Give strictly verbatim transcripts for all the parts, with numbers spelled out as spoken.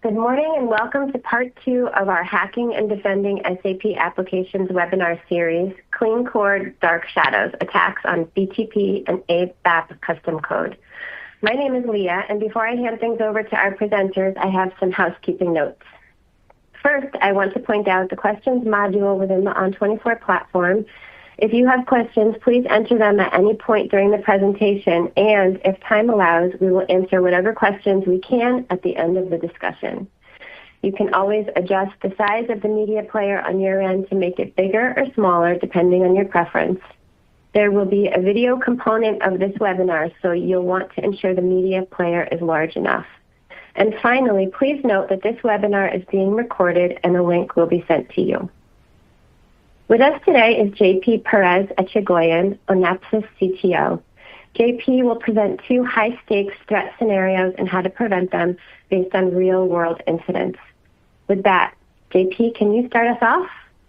Good morning and welcome to part two of our Hacking and Defending S A P Applications webinar series, Clean Core Dark Shadows, Attacks on B T P and A B A P Custom Code. My name is Leah, and before I hand things over to our presenters, I have some housekeeping notes. First, I want to point out the questions module within the O N twenty-four platform. If you have questions, please enter them at any point during the presentation, and if time allows, we will answer whatever questions we can at the end of the discussion. You can always adjust the size of the media player on your end to make it bigger or smaller, depending on your preference. There will be a video component of this webinar, so you'll want to ensure the media player is large enough. And finally, please note that this webinar is being recorded and a link will be sent to you. With us today is J P Perez Echegoyen, Onapsis C T O. J P will present two high-stakes threat scenarios and how to prevent them based on real-world incidents. With that, J P, can you start us off?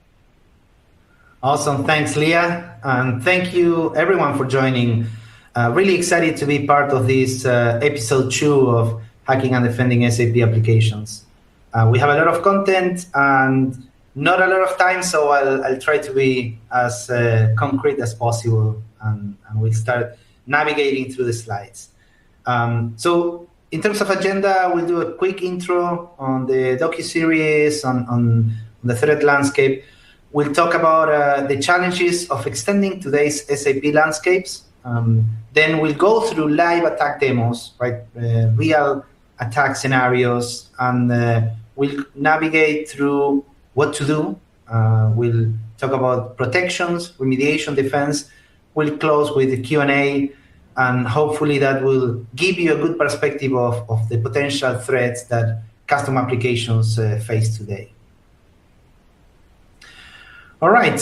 Awesome. Thanks, Leah. And thank you, everyone, for joining. Uh, really excited to be part of this uh, episode two of Hacking and Defending S A P Applications. Uh, we have a lot of content and not a lot of time, so I'll, I'll try to be as uh, concrete as possible, and, and we'll start navigating through the slides. Um, so in terms of agenda, we'll do a quick intro on the docu-series, on, on the threat landscape. We'll talk about uh, the challenges of extending today's S A P landscapes. Um, then we'll go through live attack demos, right? Uh, real attack scenarios, and uh, we'll navigate through what to do. Uh, we'll talk about protections, remediation, defense. We'll close with the Q and A, and hopefully that will give you a good perspective of, of the potential threats that custom applications uh, face today. All right,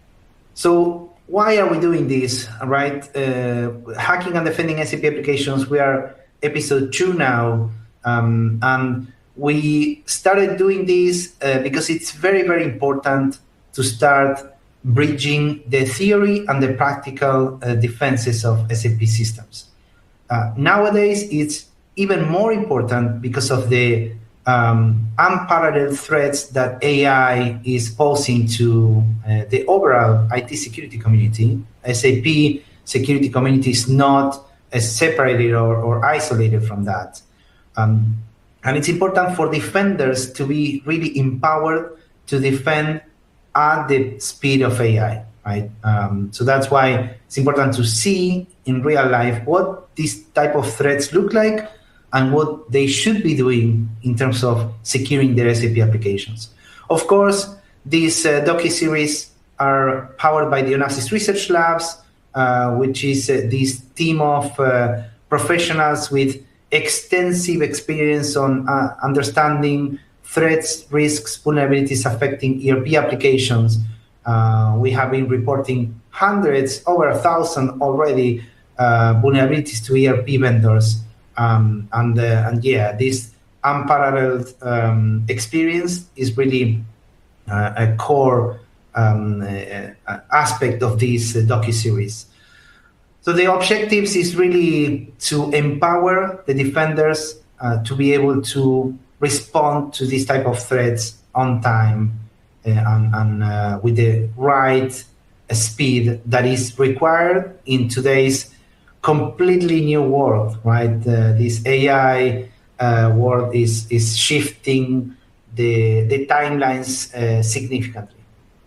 so why are we doing this, all right? Uh, hacking and Defending S A P Applications, we are episode two now, um, and we started doing this uh, because it's very, very important to start bridging the theory and the practical uh, defenses of S A P systems. Uh, nowadays, it's even more important because of the um, unparalleled threats that A I is posing to uh, the overall I T security community. S A P security community is not uh, separated or, or isolated from that. Um, And it's important for defenders to be really empowered to defend at the speed of A I, right? Um, so that's why it's important to see in real life what these type of threats look like and what they should be doing in terms of securing their S A P applications. Of course, these uh, docu-series are powered by the Onapsis Research Labs, uh, which is uh, this team of uh, professionals with extensive experience on uh, understanding threats, risks, vulnerabilities affecting E R P applications. Uh, we have been reporting hundreds, over a thousand already, uh, vulnerabilities to E R P vendors. Um, and, uh, and yeah, this unparalleled um, experience is really uh, a core um, uh, aspect of this uh, docu-series. So the objectives is really to empower the defenders uh, to be able to respond to this type of threats on time uh, and, and uh, with the right uh, speed that is required in today's completely new world, right? Uh, this A I uh, world is, is shifting the, the timelines uh, significantly.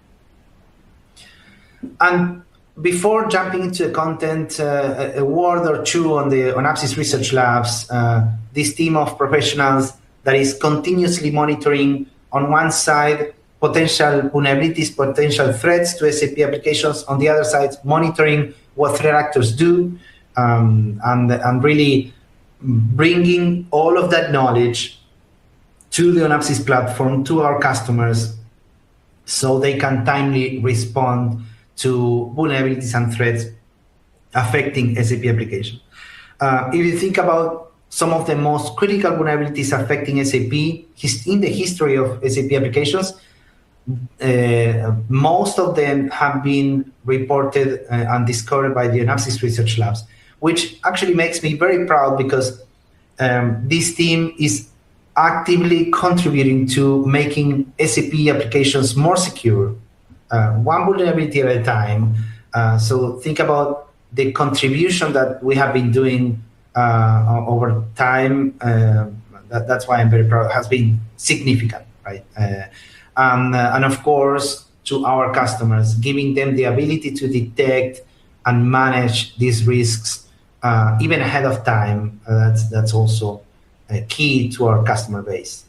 And before jumping into the content, uh, a word or two on the Onapsis Research Labs, uh, this team of professionals that is continuously monitoring, on one side, potential vulnerabilities, potential threats to S A P applications, on the other side, monitoring what threat actors do, um, and, and really bringing all of that knowledge to the Onapsis platform, to our customers, so they can timely respond to vulnerabilities and threats affecting S A P applications. Uh, if you think about some of the most critical vulnerabilities affecting S A P in the history of S A P applications, uh, most of them have been reported uh, and discovered by the Onapsis Research Labs, which actually makes me very proud because um, this team is actively contributing to making S A P applications more secure, uh, one vulnerability at a time. Uh, so think about the contribution that we have been doing uh, over time. Uh, that, that's why I'm very proud. It has been significant, right? Uh, and, uh, and of course, to our customers, giving them the ability to detect and manage these risks uh, even ahead of time. Uh, that's that's also uh, key to our customer base.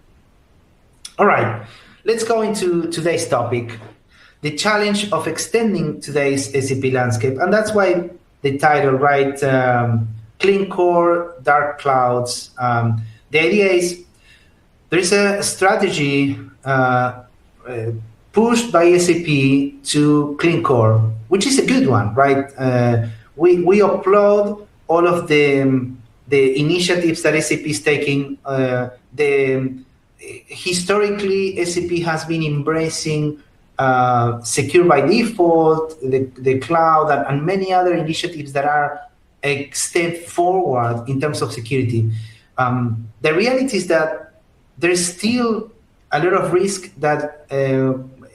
All right, let's go into today's topic, the challenge of extending today's S A P landscape, and that's why the title, right? Um, Clean Core, Dark Clouds. Um, the idea is there is a strategy uh, uh, pushed by S A P to Clean Core, which is a good one, right? Uh, we we upload all of the um, the initiatives that S A P is taking. Uh, the historically S A P has been embracing uh, secure by default, the the cloud, and, and many other initiatives that are a step forward in terms of security. Um, the reality is that there's still a lot of risk that uh,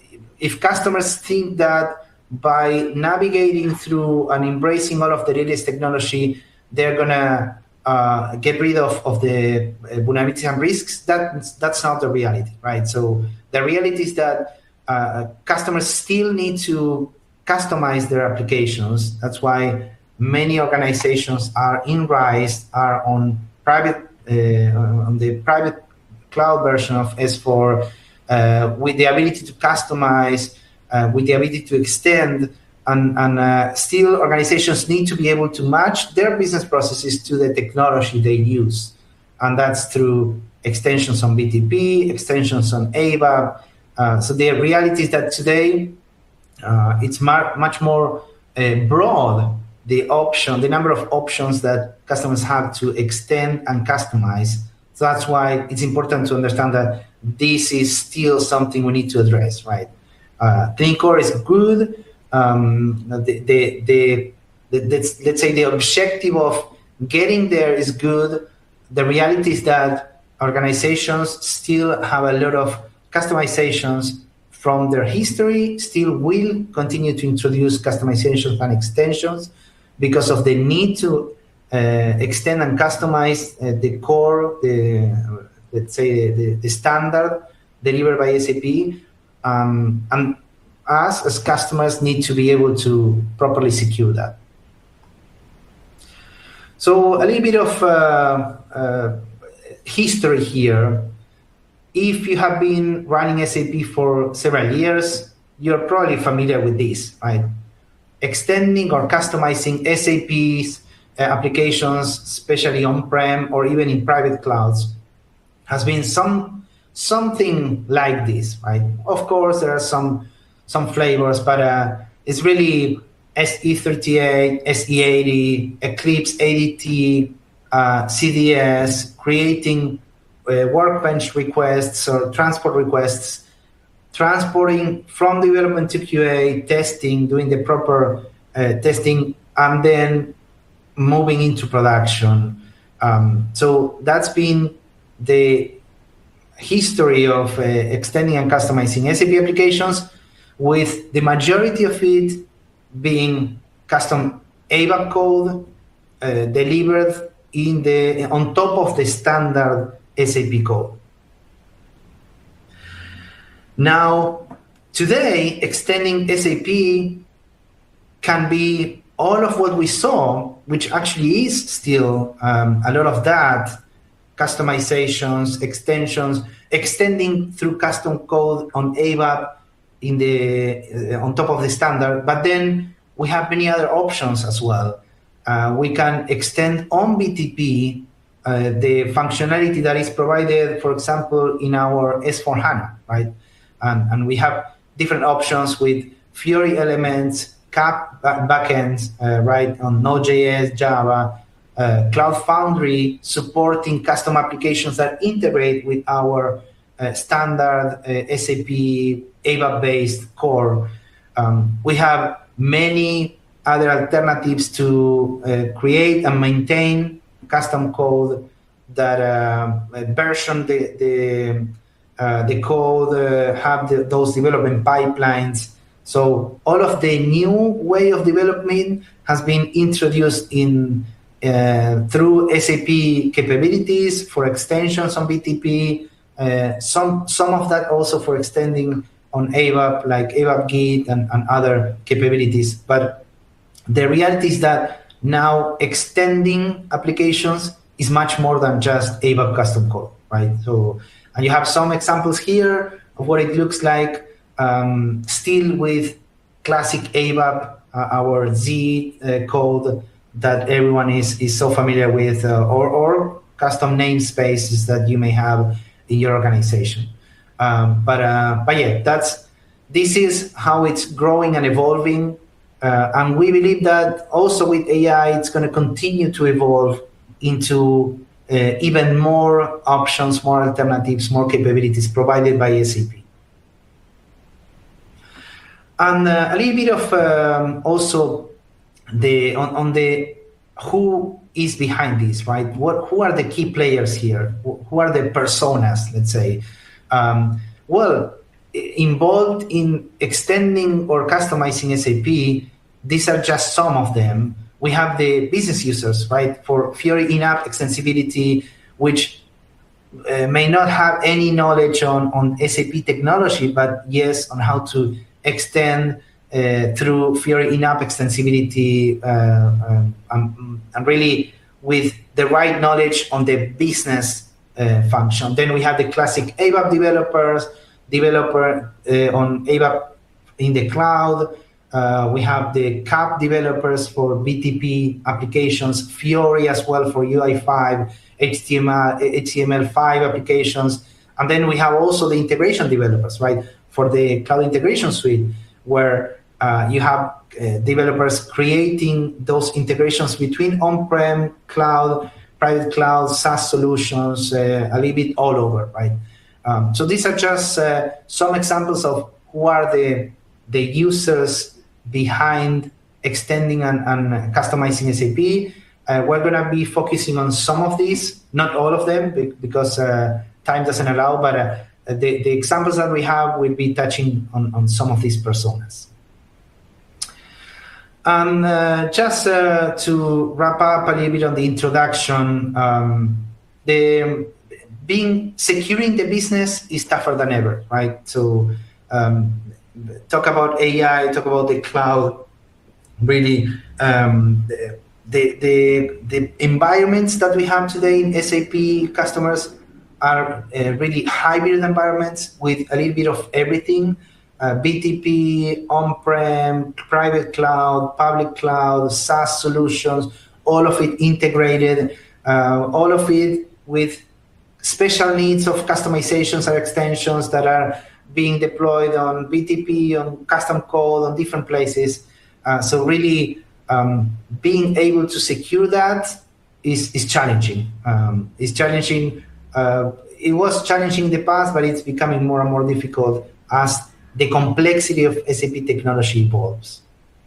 if customers think that by navigating through and embracing all of the latest technology, they're gonna uh, get rid of, of the vulnerabilities and risks, that, that's not the reality, right? So the reality is that uh, customers still need to customize their applications. That's why many organizations are in RISE, are on private, uh, on the private cloud version of S four, uh, with the ability to customize, uh, with the ability to extend, and, and uh, still organizations need to be able to match their business processes to the technology they use. And that's through extensions on B T P, extensions on A B A P. Uh, so the reality is that today uh, it's much more uh, broad, the option, the number of options that customers have to extend and customize. So that's why it's important to understand that this is still something we need to address, right? Uh, Clean Core is good. Um, the, the, the, the, let's, let's say the objective of getting there is good. The reality is that organizations still have a lot of customizations from their history, still will continue to introduce customizations and extensions because of the need to Uh, extend and customize uh, the core, the let's say the, the standard delivered by S A P, um, and us as customers need to be able to properly secure that. So a little bit of uh, uh, history here. If you have been running S A P for several years, you're probably familiar with this, right? Extending or customizing S A P's Uh, applications, especially on-prem or even in private clouds, has been some something like this, right? Of course, there are some some flavors, but uh, it's really S E thirty-eight, S E eighty, Eclipse A D T, uh, C D S, creating uh, workbench requests or transport requests, transporting from development to Q A, testing, doing the proper uh, testing, and then moving into production. Um, so that's been the history of uh, extending and customizing S A P applications, with the majority of it being custom A B A P code uh, delivered in the on top of the standard S A P code. Now, today, extending S A P can be all of what we saw, which actually is still um, a lot of that, customizations, extensions, extending through custom code on A B A P in the uh, on top of the standard. But then we have many other options as well. Uh, we can extend on B T P uh, the functionality that is provided, for example, in our S four HANA, right? And, and we have different options with Fiori elements, Cap backends, uh, right, on Node.js, Java, uh, Cloud Foundry, supporting custom applications that integrate with our uh, standard uh, S A P A B A P-based core. Um, we have many other alternatives to uh, create and maintain custom code that uh, version the the uh, the code, uh, have the, those development pipelines. So all of the new way of development has been introduced in uh, through S A P capabilities for extensions on B T P. Uh, some some of that also for extending on A B A P, like A B A P Git and, and other capabilities. But the reality is that now extending applications is much more than just A B A P custom code, right? So, and you have some examples here of what it looks like, um, still with classic A B A P, uh, our Z uh, code that everyone is, is so familiar with, uh, or, or custom namespaces that you may have in your organization. Um, but, uh, but yeah, that's, this is how it's growing and evolving. Uh, and we believe that also with A I, it's going to continue to evolve into uh, even more options, more alternatives, more capabilities provided by S A P. And uh, a little bit of um, also the on, on the who is behind this, right? What who are the key players here? Who are the personas, let's say? Um, well, involved in extending or customizing S A P, these are just some of them. We have the business users, right? For Fiori in-app extensibility, which uh, may not have any knowledge on, on S A P technology, but yes, on how to extend uh, through Fiori in-app extensibility, uh, um, um, and really with the right knowledge on the business uh, function. Then we have the classic A B A P developers, developer uh, on A B A P in the cloud. Uh, we have the C A P developers for B T P applications, Fiori as well for U I five, H T M L, H T M L five applications. And then we have also the integration developers, right, for the cloud integration suite, where uh, you have uh, developers creating those integrations between on-prem, cloud, private cloud, SaaS solutions, uh, a little bit all over, right? Um, so these are just uh, some examples of who are the, the users behind extending and, and customizing S A P. Uh, we're going to be focusing on some of these, not all of them, because uh, time doesn't allow, but uh, the, the examples that we have will be touching on, on some of these personas. And uh, just uh, to wrap up a little bit on the introduction, um, the being securing the business is tougher than ever, right? So um, talk about A I, talk about the cloud, really um, the, the, the environments that we have today in S A P customers are uh, really hybrid environments with a little bit of everything, uh, B T P, on-prem, private cloud, public cloud, SaaS solutions, all of it integrated, uh, all of it with special needs of customizations or extensions that are being deployed on B T P, on custom code, on different places. Uh, so really um, being able to secure that is, is challenging. Um, it's challenging. Uh, it was challenging in the past, but it's becoming more and more difficult as the complexity of S A P technology evolves.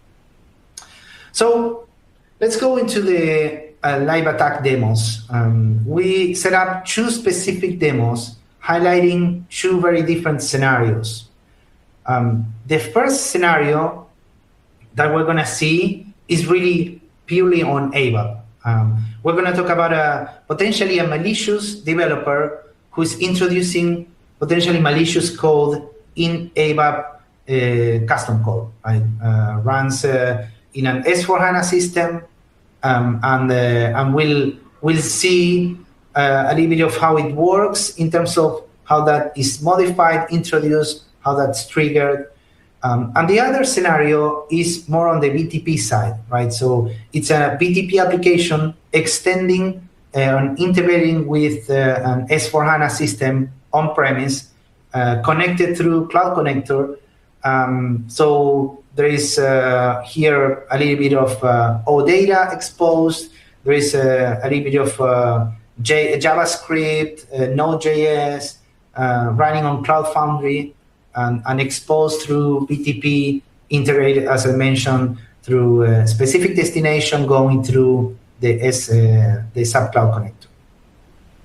So let's go into the uh, live attack demos. Um, we set up two specific demos highlighting two very different scenarios. Um, the first scenario that we're going to see is really purely on A B A P. Um, we're going to talk about a potentially a malicious developer who is introducing potentially malicious code in A B A P uh, custom code, right? Uh, runs uh, in an S four HANA system, um, and uh, and we'll we'll see uh, a little bit of how it works in terms of how that is modified, introduced, how that's triggered. Um, and the other scenario is more on the B T P side, right? So it's a B T P application extending uh, and integrating with uh, an S four HANA system on-premise, uh, connected through Cloud Connector. Um, so there is uh, here a little bit of uh, OData exposed. There is uh, a little bit of uh, J JavaScript, uh, Node.js, uh, running on Cloud Foundry. And, and exposed through B T P, integrated, as I mentioned, through a specific destination going through the, S, uh, the sub-cloud connector.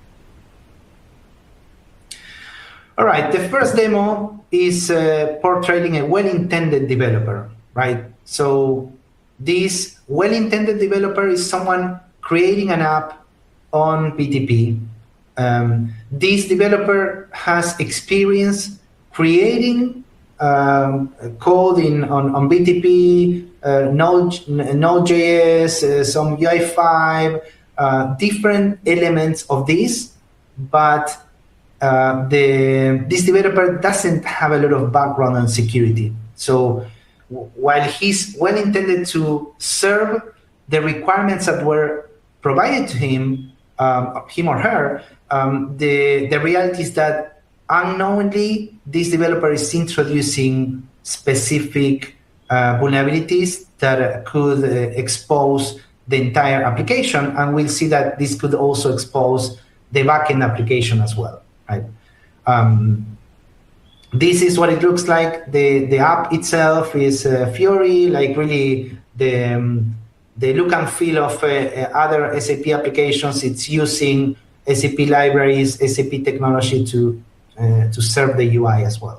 All right, the first demo is uh, portraying a well-intended developer, right? So this well-intended developer is someone creating an app on B T P. Um, this developer has experience creating um, code in on, on B T P, uh, Node, Node.js, uh, some U I five, uh, different elements of this, but uh, the this developer doesn't have a lot of background on security. So while he's well intended to serve the requirements that were provided to him, um, him or her, um, the the reality is that unknowingly this developer is introducing specific uh, vulnerabilities that could uh, expose the entire application, and we'll see that this could also expose the backend application as well, right? Um, this is what it looks like. The the app itself is uh, Fiori, like really the um, the look and feel of uh, other S A P applications. It's using S A P libraries, S A P technology to uh, to serve the U I as well.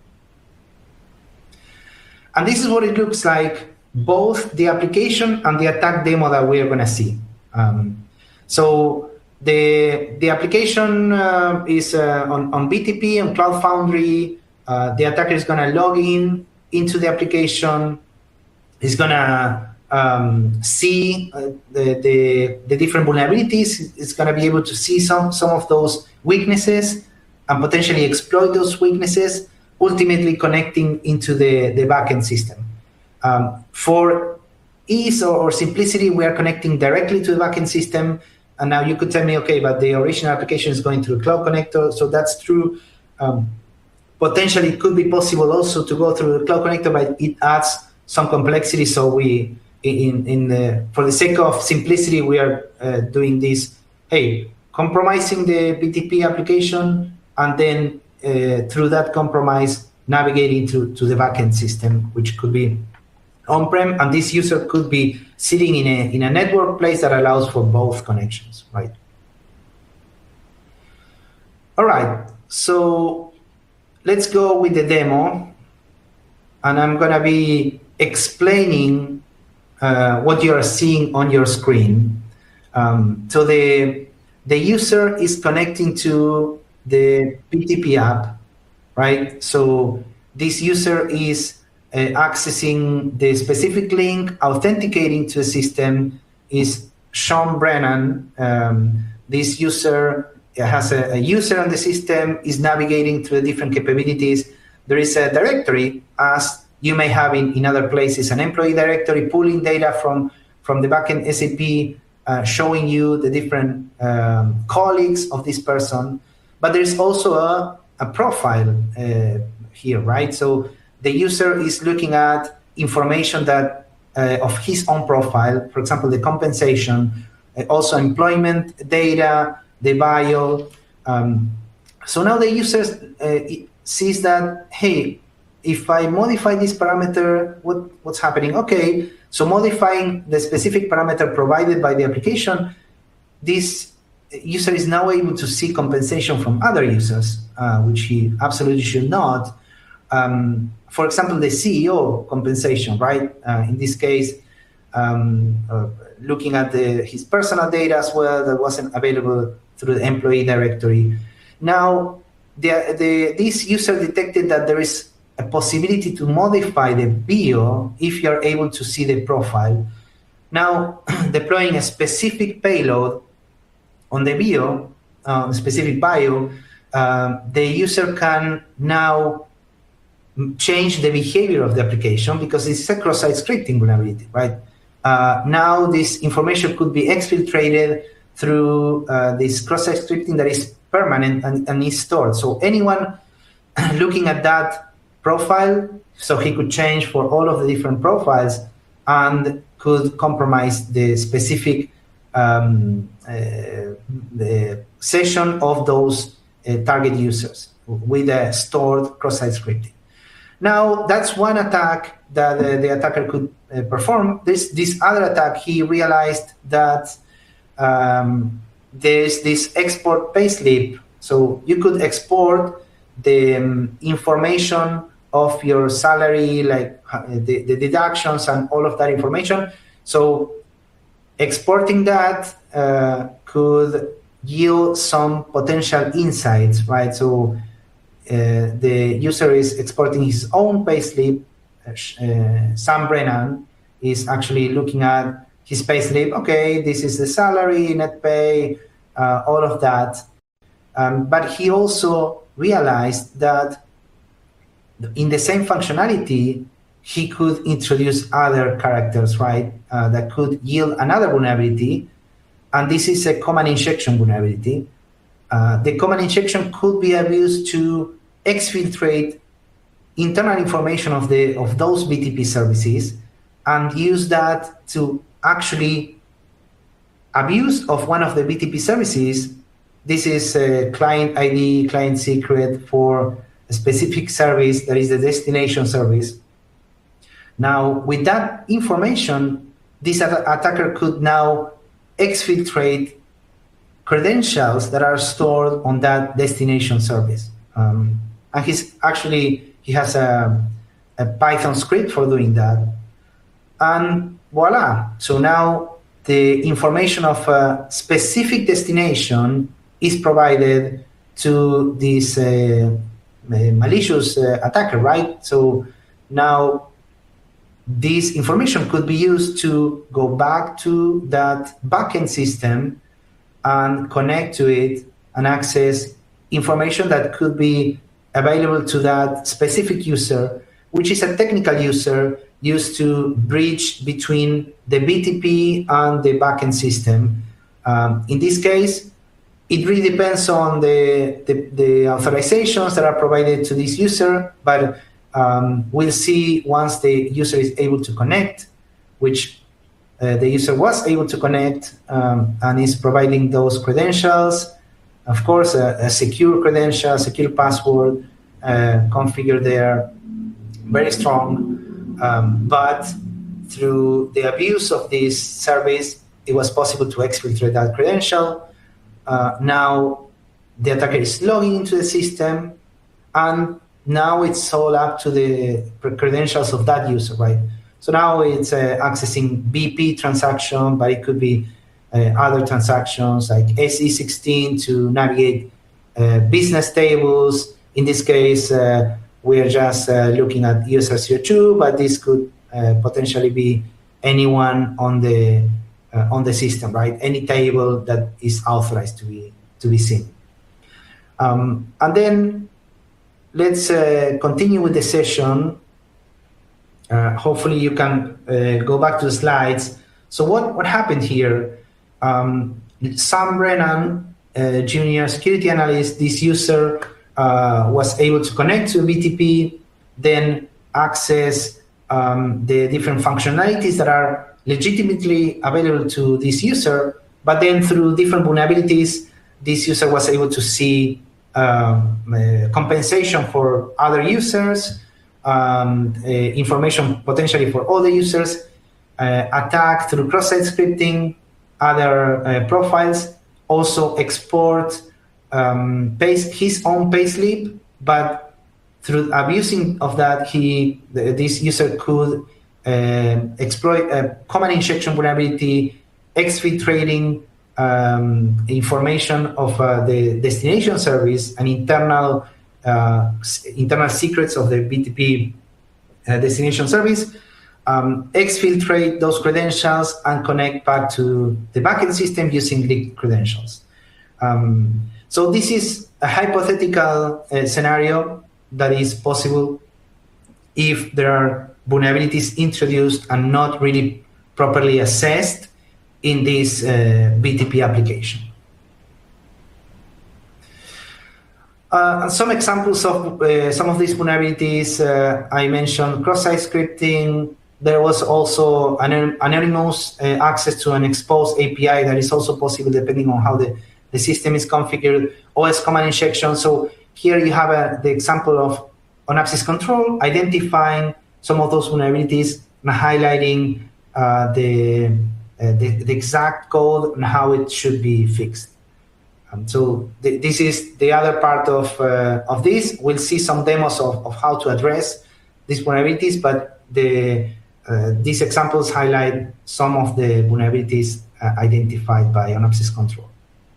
And this is what it looks like, both the application and the attack demo that we are going to see. Um, so the the application uh, is uh, on, on B T P, on Cloud Foundry. Uh, the attacker is going to log in into the application. He's going to um, see uh, the, the, the different vulnerabilities. It's going to be able to see some, some of those weaknesses and potentially exploit those weaknesses, ultimately connecting into the, the backend system. Um, for ease or, or simplicity, we are connecting directly to the backend system. And now you could tell me, okay, but the original application is going through a cloud connector. So that's true. Um, potentially, it could be possible also to go through the cloud connector, but it adds some complexity. So we, in, in the, for the sake of simplicity, we are uh, doing this, hey, compromising the B T P application, and then uh, through that compromise, navigating to, to the backend system, which could be on-prem, and this user could be sitting in a, in a network place that allows for both connections, right? All right, so let's go with the demo, and I'm gonna be explaining uh, what you are seeing on your screen. Um, so the, the user is connecting to the B T P app, right? So this user is uh, accessing the specific link, authenticating to the system, is Sean Brennan. Um, this user has a, a user on the system, is navigating through the different capabilities. There is a directory, as you may have in, in other places, an employee directory pulling data from, from the backend S A P, uh, showing you the different um, colleagues of this person. But there's also a, a profile uh, here, right? So the user is looking at information that uh, of his own profile, for example, the compensation, uh, also employment data, the bio. Um, so now the user uh, sees that, hey, if I modify this parameter, what, what's happening? Okay, so modifying the specific parameter provided by the application, this user is now able to see compensation from other users, uh, which he absolutely should not. Um, for example, the C E O compensation, right? Uh, in this case, um, uh, looking at the, his personal data as well that wasn't available through the employee directory. Now, the, the, this user detected that there is a possibility to modify the bio if you're able to see the profile. Now, deploying a specific payload on the bio, uh, specific bio, uh, the user can now change the behavior of the application because it's a cross-site scripting vulnerability, right? Uh, now this information could be exfiltrated through uh, this cross-site scripting that is permanent and, and is stored. So anyone looking at that profile, so he could change for all of the different profiles and could compromise the specific um, uh, the session of those uh, target users with a stored cross-site scripting. Now, that's one attack that uh, the attacker could uh, perform. This, this other attack, he realized that um, there's this export payslip. So you could export the um, information of your salary, like uh, the, the deductions and all of that information. So exporting that uh, could yield some potential insights, right? So uh, the user is exporting his own payslip. Uh, Sam Brennan is actually looking at his payslip. Okay, this is the salary, net pay, uh, all of that. Um, but he also realized that in the same functionality, he could introduce other characters, right, uh, that could yield another vulnerability. And this is a command injection vulnerability. Uh, the command injection could be abused to exfiltrate internal information of the of those B T P services and use that to actually abuse of one of the B T P services. This is a client I D, client secret for a specific service that is the destination service. Now, with that information, this attacker could now exfiltrate credentials that are stored on that destination service. Um, and he's actually, he has a, a Python script for doing that. And voila. So now the information of a specific destination is provided to this uh, malicious uh, attacker, right? So now this information could be used to go back to that backend system and connect to it and access information that could be available to that specific user, which is a technical user used to bridge between the B T P and the backend system. Um, in this case, it really depends on the, the, the authorizations that are provided to this user, but um, we'll see once the user is able to connect, which uh, the user was able to connect um, and is providing those credentials. Of course, a, a secure credential, secure password, uh, configured there, very strong. Um, but through the abuse of this service, it was possible to exfiltrate that credential. Uh, now the attacker is logging into the system, and now it's all up to the credentials of that user, right? So now it's uh, accessing B P transaction, but it could be uh, other transactions like S E sixteen to navigate uh, business tables. In this case, uh, we're just uh, looking at user zero two, but this could uh, potentially be anyone on the uh, on the system, right? Any table that is authorized to be to be seen. Um, and then let's uh, continue with the session. Uh, hopefully you can uh, go back to the slides. So what, what happened here? Um, Sam Brennan, uh, junior security analyst, this user uh, was able to connect to B T P, then access um, the different functionalities that are legitimately available to this user, but then through different vulnerabilities, this user was able to see um, uh, compensation for other users, um, uh, information potentially for other users, uh, attack through cross-site scripting, other uh, profiles, also export um, pace, his own payslip, but through abusing of that, he the, this user could uh, exploit a command injection vulnerability, exfiltrating um, information of uh, the destination service and internal uh, internal secrets of the B T P uh, destination service, um, exfiltrate those credentials and connect back to the backend system using leaked credentials. Um, so this is a hypothetical uh, scenario that is possible if there are vulnerabilities introduced and not really properly assessed in this uh, B T P application. Uh, some examples of uh, some of these vulnerabilities, uh, I mentioned cross-site scripting. There was also an anonymous uh, access to an exposed A P I that is also possible depending on how the, the system is configured, O S command injection. So here you have a, the example of on-axis control, identifying some of those vulnerabilities and highlighting uh, the, uh, the, the exact code and how it should be fixed. Um, so th this is the other part of, uh, of this. We'll see some demos of, of how to address these vulnerabilities, but the, uh, these examples highlight some of the vulnerabilities uh, identified by Onopsys Control.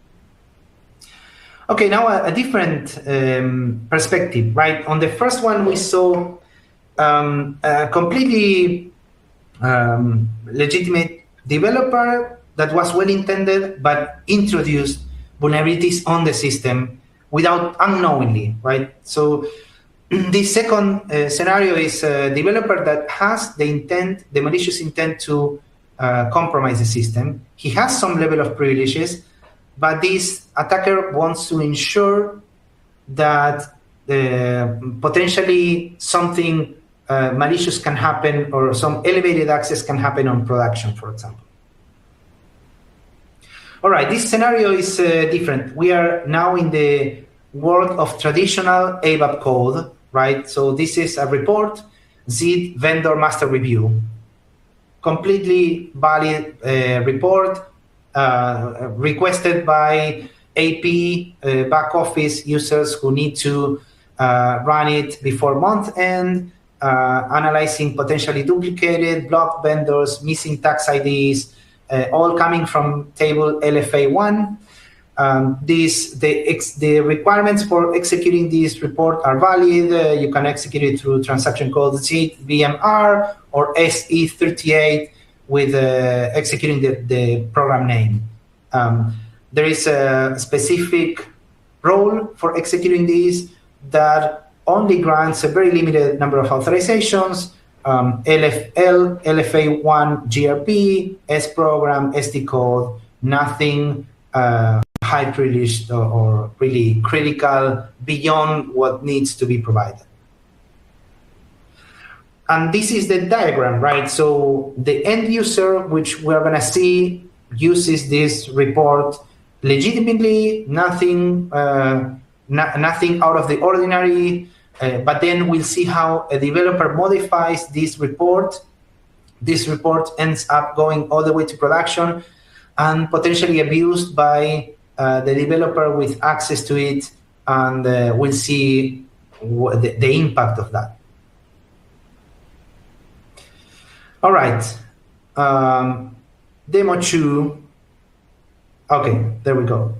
Okay, now a, a different um, perspective, right? On the first one, we saw um, a completely um, legitimate developer that was well-intended, but introduced vulnerabilities on the system without unknowingly, right? So the second uh, scenario is a developer that has the intent, the malicious intent to uh, compromise the system. He has some level of privileges, but this attacker wants to ensure that uh, potentially something uh, malicious can happen, or some elevated access can happen on production, for example. All right, this scenario is uh, different. We are now in the world of traditional A B A P code, right? So this is a report, Z vendor master review, completely valid uh, report uh, requested by A P uh, back office users who need to uh, run it before month end, uh, analyzing potentially duplicated, blocked vendors, missing tax I Ds, Uh, all coming from table L F A one. Um, these, the, ex, the requirements for executing this report are valid. Uh, you can execute it through transaction code Z V M R or S E thirty-eight with uh, executing the, the program name. Um, there is a specific role for executing these that only grants a very limited number of authorizations. Um, L F L, L F A one G R P, S program, S D code, nothing uh, high privileged or, or really critical beyond what needs to be provided. And this is the diagram, right? So the end user, which we're going to see, uses this report legitimately, nothing, uh, no, nothing out of the ordinary. Uh, but then we'll see how a developer modifies this report. This report ends up going all the way to production and potentially abused by uh, the developer with access to it, and uh, we'll see the, the impact of that. All right, um, demo two. Okay, there we go.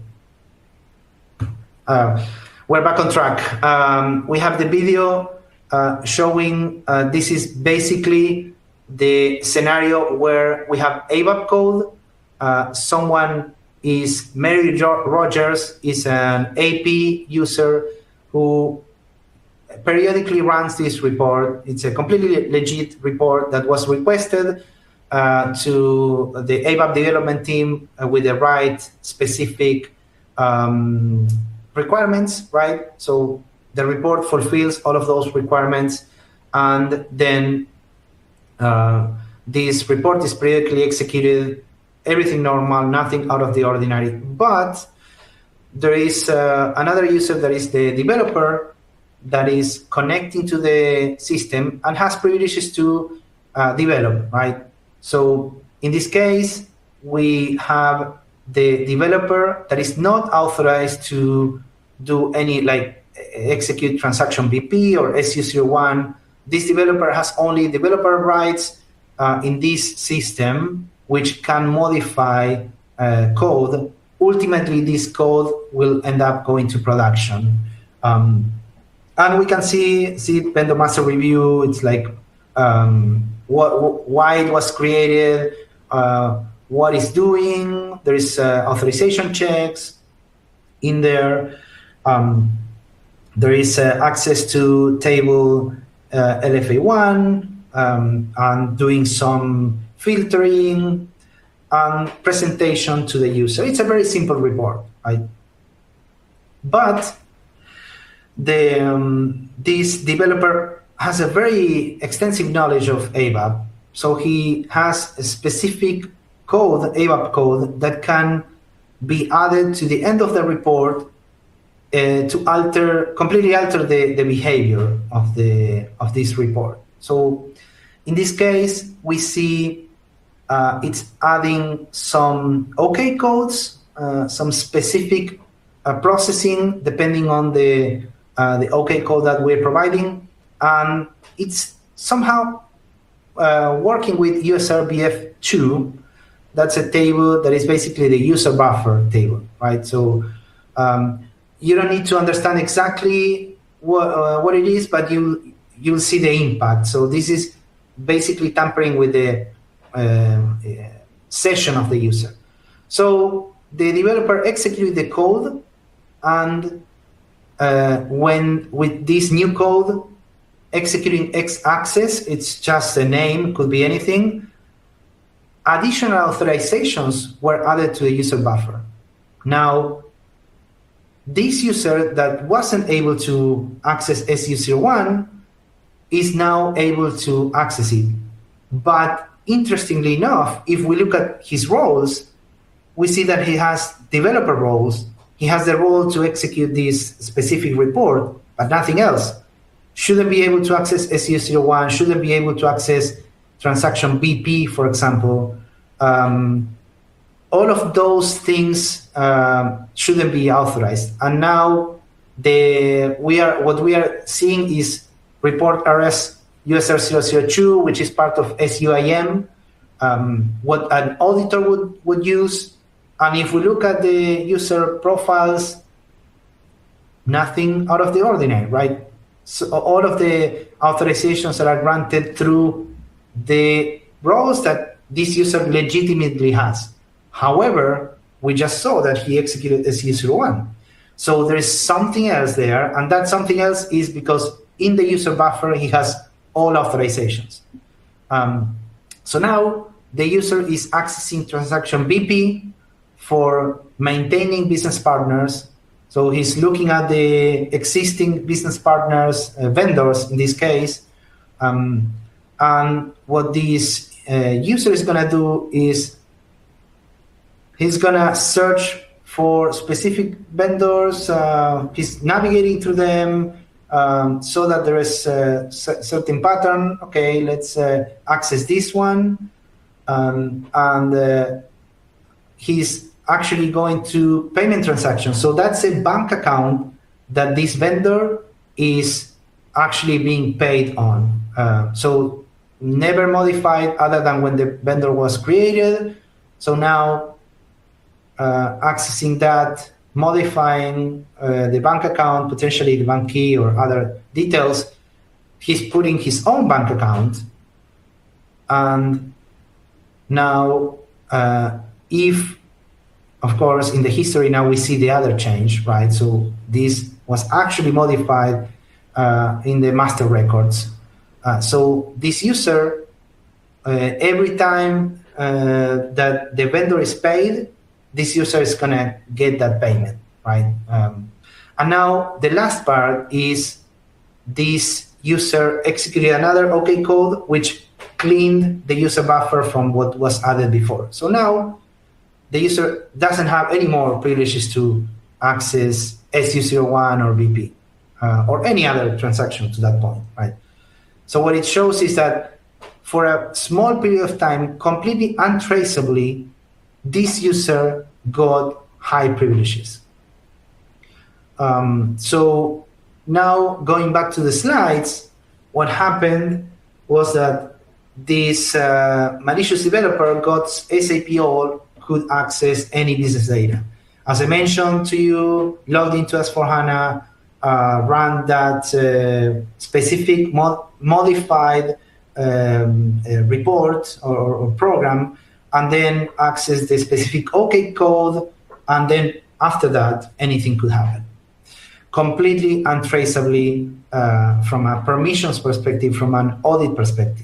Uh, We're back on track. Um, we have the video uh, showing uh, this is basically the scenario where we have A B A P code. Uh, someone is, Mary Rogers is an A P user who periodically runs this report. It's a completely legit report that was requested uh, to the A B A P development team uh, with the right specific um, requirements, right? So the report fulfills all of those requirements, and then uh, this report is periodically executed, everything normal, nothing out of the ordinary. But there is uh, another user that is the developer that is connecting to the system and has privileges to uh, develop, right? So in this case, we have the developer that is not authorized to do any, like, execute transaction B P or S U zero one. This developer has only developer rights uh, in this system, which can modify uh, code. Ultimately, this code will end up going to production. Um, and we can see, see vendor master review. It's like um, what, why it was created, uh, what it's doing. There is uh, authorization checks in there. Um, there is uh, access to table uh, L F A one um, and doing some filtering and presentation to the user. It's a very simple report, right? But the, um, this developer has a very extensive knowledge of A B A P. So he has a specific code, A B A P code, that can be added to the end of the report Uh, to alter, completely alter the, the behavior of the of this report. So in this case, we see uh, it's adding some OK codes, uh, some specific uh, processing depending on the uh, the OK code that we're providing, and it's somehow uh, working with U S R B F two. That's a table that is basically the user buffer table, right? So um, you don't need to understand exactly what uh, what it is, but you you'll see the impact. So this is basically tampering with the uh, session of the user. So the developer executes the code, and uh, when with this new code executing X access, it's just a name, could be anything. Additional authorizations were added to the user buffer. Now, this user that wasn't able to access S U zero one is now able to access it. But interestingly enough, if we look at his roles, we see that he has developer roles. He has the role to execute this specific report, but nothing else. Shouldn't be able to access S U zero one, shouldn't be able to access transaction B P, for example. Um, all of those things uh, shouldn't be authorized. And now the we are what we are seeing is report R S U S R zero zero two, which is part of S U I M, um, what an auditor would, would use. And if we look at the user profiles, nothing out of the ordinary, right? So all of the authorizations that are granted through the roles that this user legitimately has. However, we just saw that he executed S U zero one. So there is something else there, and that something else is because in the user buffer, he has all authorizations. Um, so now the user is accessing transaction B P for maintaining business partners. So he's looking at the existing business partners, uh, vendors in this case. Um, and what this uh, user is going to do is he's going to search for specific vendors. Uh, he's navigating through them um, so that there is a certain pattern. Okay, let's uh, access this one. Um, and uh, he's actually going to payment transactions. So that's a bank account that this vendor is actually being paid on. Uh, so never modified other than when the vendor was created. So now uh, accessing that, modifying uh, the bank account, potentially the bank key or other details, he's putting his own bank account. And now uh, if, of course, in the history now we see the other change, right? So this was actually modified uh, in the master records. Uh, so this user, uh, every time uh, that the vendor is paid, this user is going to get that payment, right? Um, and now the last part is this user executed another OK code, which cleaned the user buffer from what was added before. So now the user doesn't have any more privileges to access S U zero one or B P uh, or any other transaction to that point, right? So what it shows is that for a small period of time, completely untraceably, this user got high privileges. Um, so now going back to the slides, what happened was that this uh, malicious developer got S A P all could access any business data. As I mentioned to you, logged into S four HANA, uh, ran that uh, specific mod modified um, uh, report or, or program, and then access the specific OK code, and then after that, anything could happen. Completely untraceably uh, from a permissions perspective, from an audit perspective.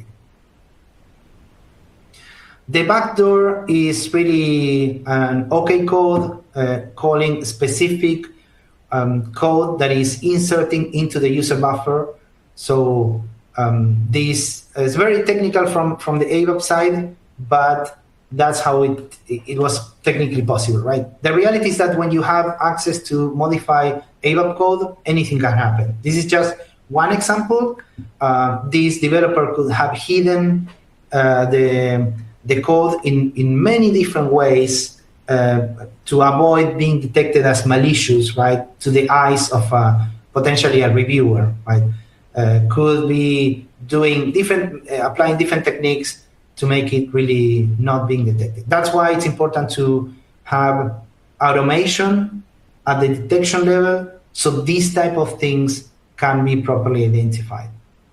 The backdoor is really an OK code uh, calling specific um, code that is inserting into the user buffer. So um, this is very technical from, from the A B A P side, but that's how it, it was technically possible, right? The reality is that when you have access to modify A B A P code, anything can happen. This is just one example. Uh, this developer could have hidden uh, the the code in, in many different ways uh, to avoid being detected as malicious, right, to the eyes of uh, potentially a reviewer, right? Uh, could be doing different, uh, applying different techniques to make it really not being detected. That's why it's important to have automation at the detection level, so these type of things can be properly identified.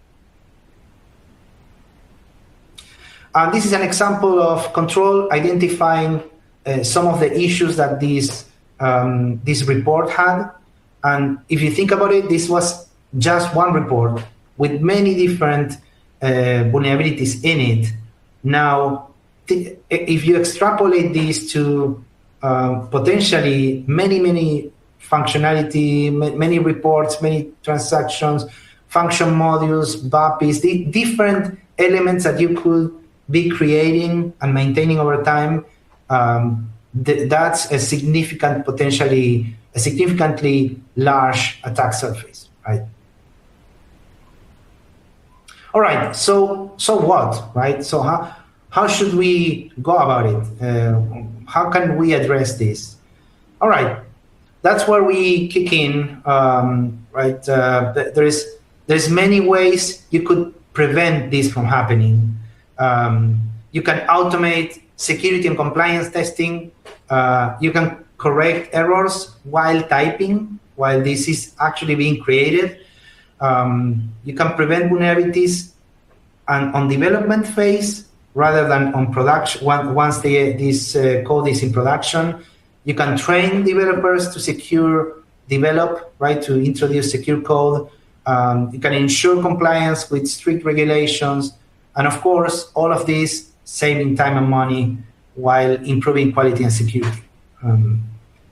And this is an example of control identifying uh, some of the issues that this, um, this report had. And if you think about it, this was just one report with many different uh, vulnerabilities in it. Now, if you extrapolate these to uh, potentially many, many functionality, many reports, many transactions, function modules, B A P Is, the different elements that you could be creating and maintaining over time, um, th that's a significant, potentially, a significantly large attack surface, right? All right, so so what, right? So how how should we go about it? Uh, how can we address this? All right, that's where we kick in, um, right? Uh, there is there's many ways you could prevent this from happening. Um, you can automate security and compliance testing. Uh, you can correct errors while typing, while this is actually being created. Um, you can prevent vulnerabilities and on development phase rather than on production. Once the, this uh, code is in production, you can train developers to secure develop, right, to introduce secure code. Um, you can ensure compliance with strict regulations. And of course, all of this saving time and money while improving quality and security. Um,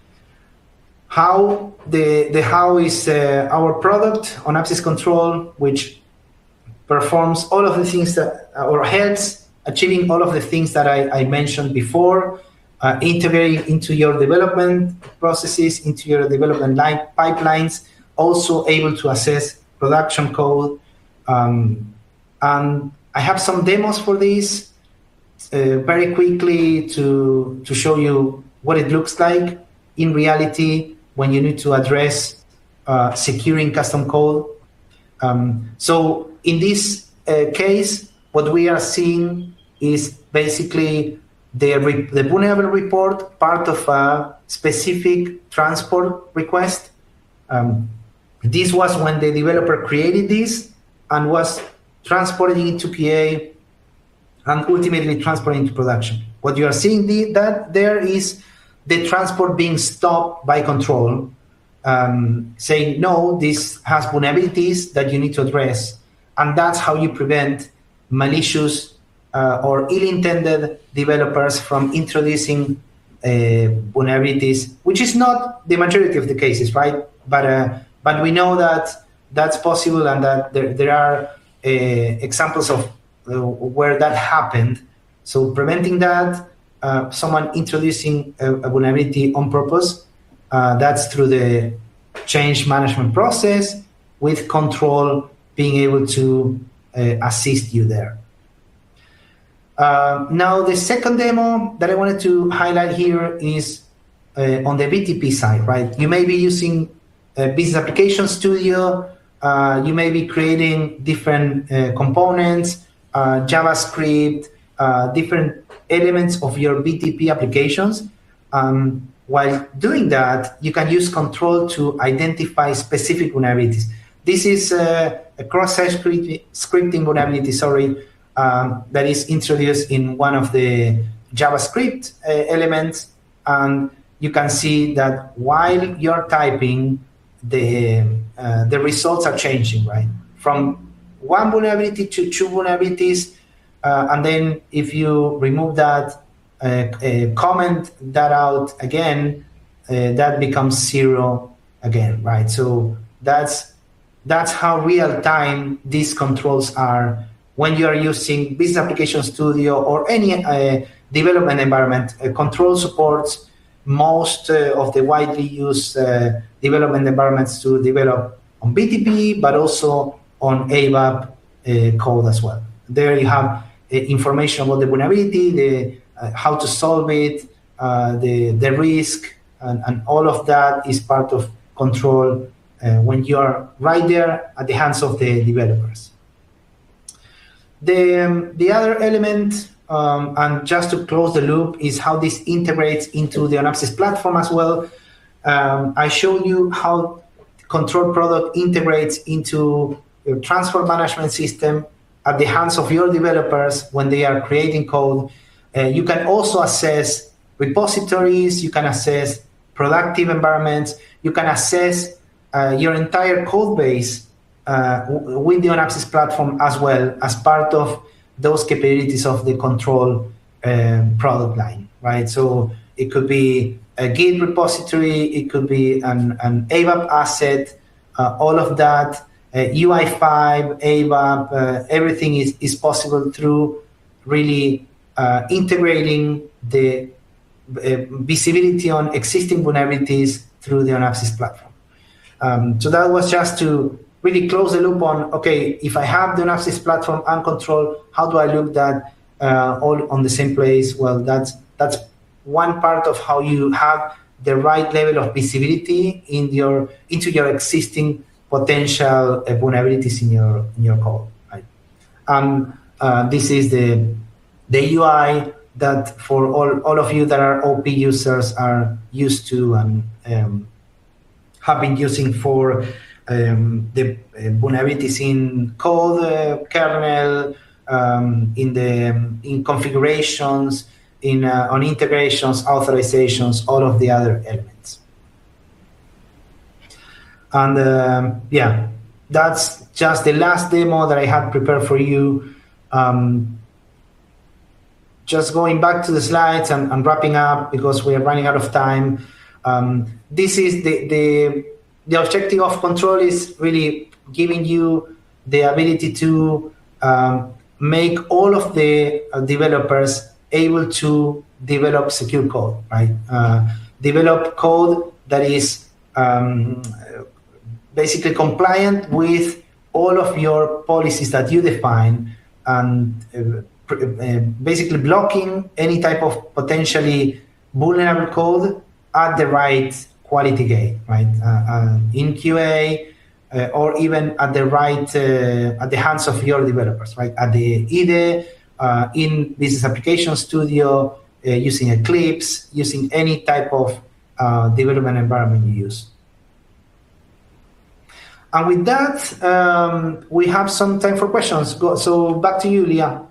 How the, the how is uh, our product OnApsys Control, which performs all of the things that, or helps achieving all of the things that I, I mentioned before, uh, integrating into your development processes, into your development line pipelines, also able to assess production code. Um, and I have some demos for this uh, very quickly to, to show you what it looks like in reality when you need to address uh, securing custom code. Um, so in this uh, case, what we are seeing is basically the, re the vulnerable report, part of a specific transport request. Um, this was when the developer created this and was transported into P A and ultimately transported into production. What you are seeing the, that there is the transport being stopped by control, um, saying, no, this has vulnerabilities that you need to address. And that's how you prevent malicious uh, or ill-intended developers from introducing uh, vulnerabilities, which is not the majority of the cases, right? But, uh, but we know that that's possible and that there, there are uh, examples of uh, where that happened. So preventing that, Uh, someone introducing a, a vulnerability on purpose, uh, that's through the change management process with control being able to uh, assist you there. Uh, now, the second demo that I wanted to highlight here is uh, on the B T P side, right? You may be using a Business Application Studio, uh, you may be creating different uh, components, uh, JavaScript, uh, different elements of your B T P applications. Um, while doing that, you can use control to identify specific vulnerabilities. This is uh, a cross-site scripting vulnerability, sorry, um, that is introduced in one of the JavaScript uh, elements. And you can see that while you're typing, the, uh, the results are changing, right? From one vulnerability to two vulnerabilities. Uh, and then if you remove that, uh, uh, comment that out again, uh, that becomes zero again, right? So that's, that's how real time these controls are when you are using Business Application Studio or any uh, development environment. Uh, control supports most uh, of the widely used uh, development environments to develop on B T P, but also on A B A P uh, code as well. There you have information about the vulnerability, the, uh, how to solve it, uh, the, the risk, and, and all of that is part of control uh, when you are right there at the hands of the developers. The, um, the other element, um, and just to close the loop, is how this integrates into the Onapsis platform as well. Um, I showed you how control product integrates into your transport management system at the hands of your developers when they are creating code. Uh, you can also assess repositories, you can assess productive environments, you can assess uh, your entire code base uh, with the Onapsis platform as well as part of those capabilities of the control um, product line, right? So it could be a Git repository, it could be an, an A B A P asset, uh, all of that, uh, U I five, A B A P, uh, everything is, is possible through really uh, integrating the uh, visibility on existing vulnerabilities through the Onapsis platform. Um, so that was just to really close the loop on, okay, if I have the Onapsis platform and control, how do I look that uh, all on the same place? Well, that's that's one part of how you have the right level of visibility in your into your existing potential uh, vulnerabilities in your in your code. Right? Um, uh, this is the the U I that for all, all of you that are O P users are used to and um, have been using for um, the uh, vulnerabilities in code, uh, kernel, um, in the in configurations, in uh, on integrations, authorizations, all of the other elements. And um, yeah, that's just the last demo that I had prepared for you. Um, just going back to the slides and, and wrapping up because we are running out of time. Um, this is the, the, the objective of control is really giving you the ability to um, make all of the uh, developers able to develop secure code, right? Uh, develop code that is um, basically compliant with all of your policies that you define and uh, uh, basically blocking any type of potentially vulnerable code at the right quality gate, right? Uh, uh, in Q A uh, or even at the right, uh, at the hands of your developers, right? At the I D E, uh, in Business Application Studio, uh, using Eclipse, using any type of uh, development environment you use. And with that, um, we have some time for questions. Go, so back to you, Leah.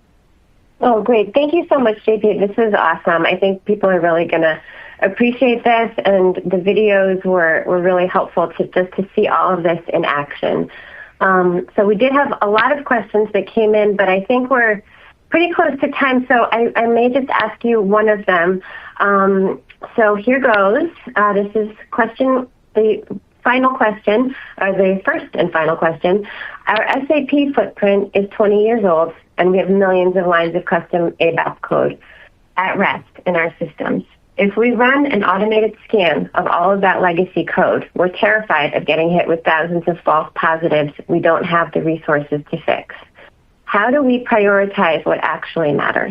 Oh, great. Thank you so much, J P. This is awesome. I think people are really going to appreciate this, and the videos were, were really helpful to just to see all of this in action. Um, so we did have a lot of questions that came in, but I think we're pretty close to time, so I, I may just ask you one of them. Um, so here goes. Uh, this is question, the final question, or the first and final question. Our S A P footprint is twenty years old, and we have millions of lines of custom A B A P code at rest in our systems. If we run an automated scan of all of that legacy code, we're terrified of getting hit with thousands of false positives we don't have the resources to fix. How do we prioritize what actually matters?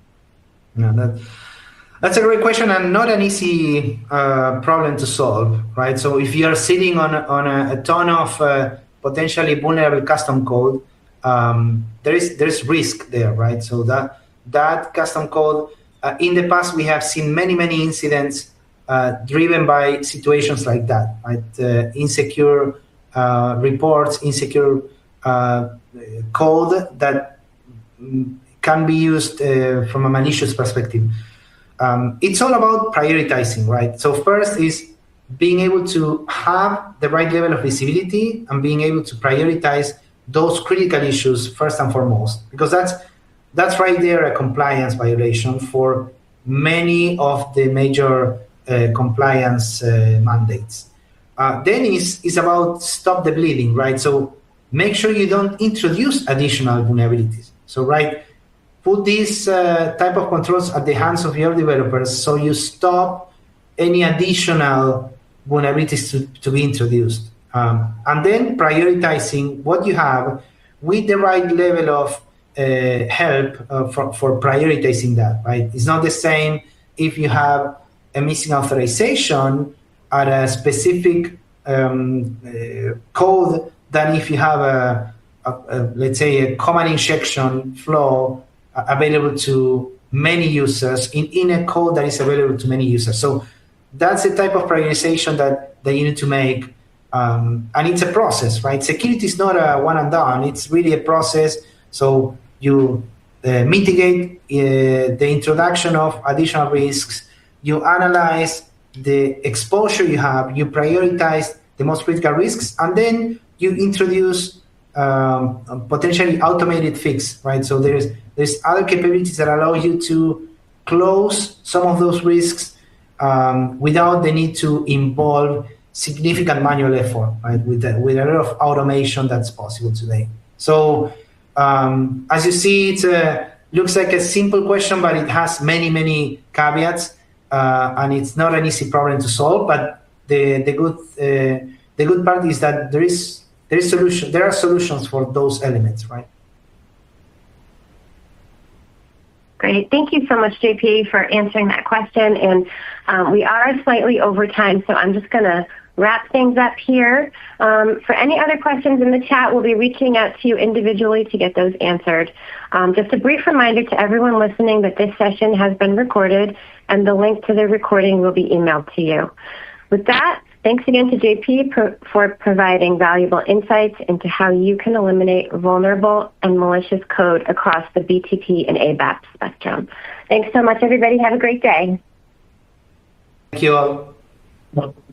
Yeah, that, that's a great question and not an easy uh, problem to solve, right? So if you're sitting on, on a, a ton of uh, potentially vulnerable custom code, um, there is there's risk there, right? So that that custom code, uh, in the past we have seen many, many incidents uh, driven by situations like that, right? Uh, insecure uh, reports, insecure uh, code that can be used uh, from a malicious perspective. Um, it's all about prioritizing, right? So first is being able to have the right level of visibility and being able to prioritize those critical issues first and foremost, because that's that's right there a compliance violation for many of the major uh, compliance uh, mandates. Uh, then is is about stop the bleeding, right? So make sure you don't introduce additional vulnerabilities. So right, put these uh, type of controls at the hands of your developers so you stop any additional vulnerabilities to, to be introduced. Um, and then prioritizing what you have with the right level of uh, help uh, for, for prioritizing that, right? It's not the same if you have a missing authorization at a specific um, uh, code than if you have a, a, a, let's say, a command injection flow uh, available to many users in, in a code that is available to many users. So that's the type of prioritization that, that you need to make. Um, and it's a process, right? Security is not a one and done. It's really a process. So you uh, mitigate uh, the introduction of additional risks. You analyze the exposure you have. You prioritize the most critical risks. And then you introduce um, a potentially automated fix, right? So there's, there's other capabilities that allow you to close some of those risks um, without the need to involve significant manual effort, right? With a, with a lot of automation that's possible today. So um, as you see, it uh, looks like a simple question, but it has many, many caveats, uh, and it's not an easy problem to solve. But the the good uh, the good part is that there is there is solution. There are solutions for those elements, right? Great. Thank you so much, J P, for answering that question. And um, we are slightly over time, so I'm just going to wrap things up here. Um, for any other questions in the chat, we'll be reaching out to you individually to get those answered. Um, just a brief reminder to everyone listening that this session has been recorded, and the link to the recording will be emailed to you. With that, thanks again to J P pro- for providing valuable insights into how you can eliminate vulnerable and malicious code across the B T P and A B A P spectrum. Thanks so much, everybody. Have a great day. Thank you all.